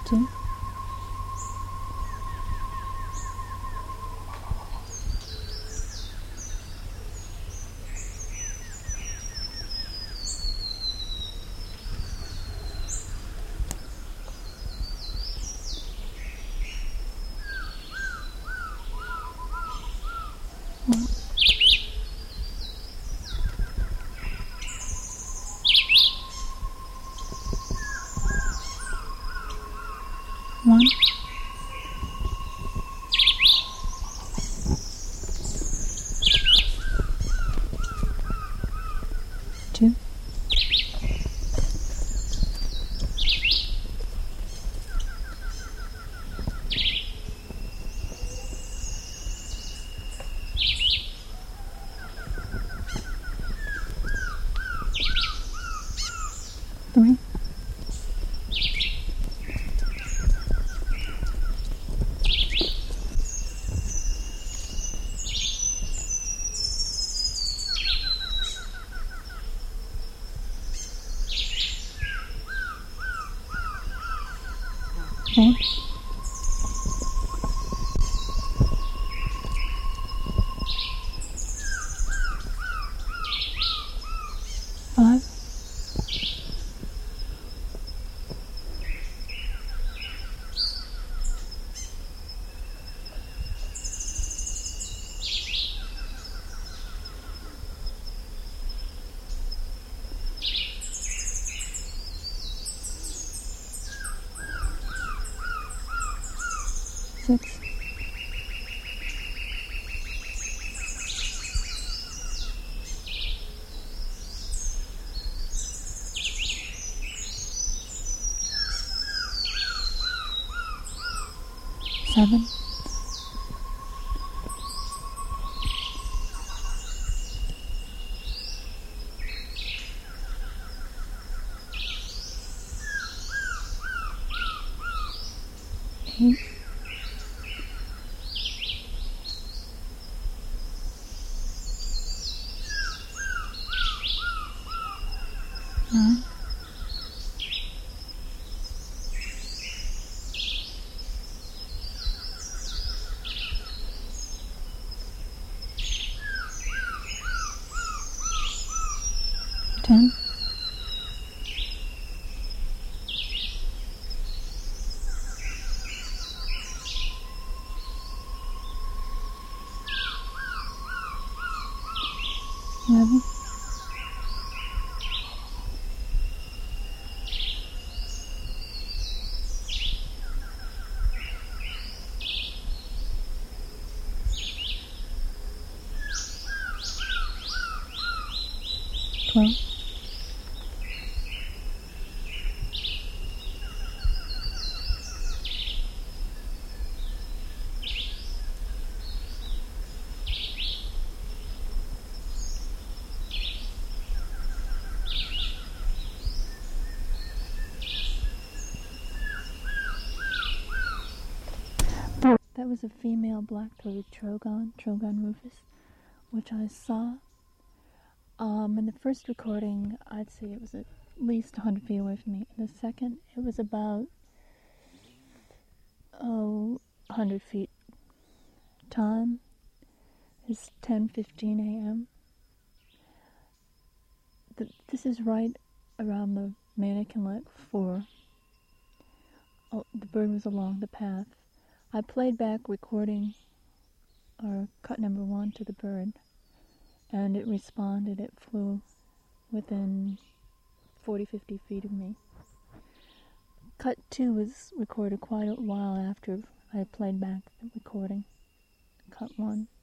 2, 1, 1, 2, 3, 4, 5, 6, 7, 8, 9, 10, 11, 12, That was a female black-throated trogon rufus, which I saw. In the first recording, I'd say it was at least 100 feet away from me. In the second, it was about 100 feet. Time is 10:15 a.m. This is right around the Mannequin Lake 4. The bird was along the path. I played back recording, or cut number 1 to the bird, and it responded. It flew within 40-50 feet of me. Cut 2 was recorded quite a while after I had played back the recording. Cut 1.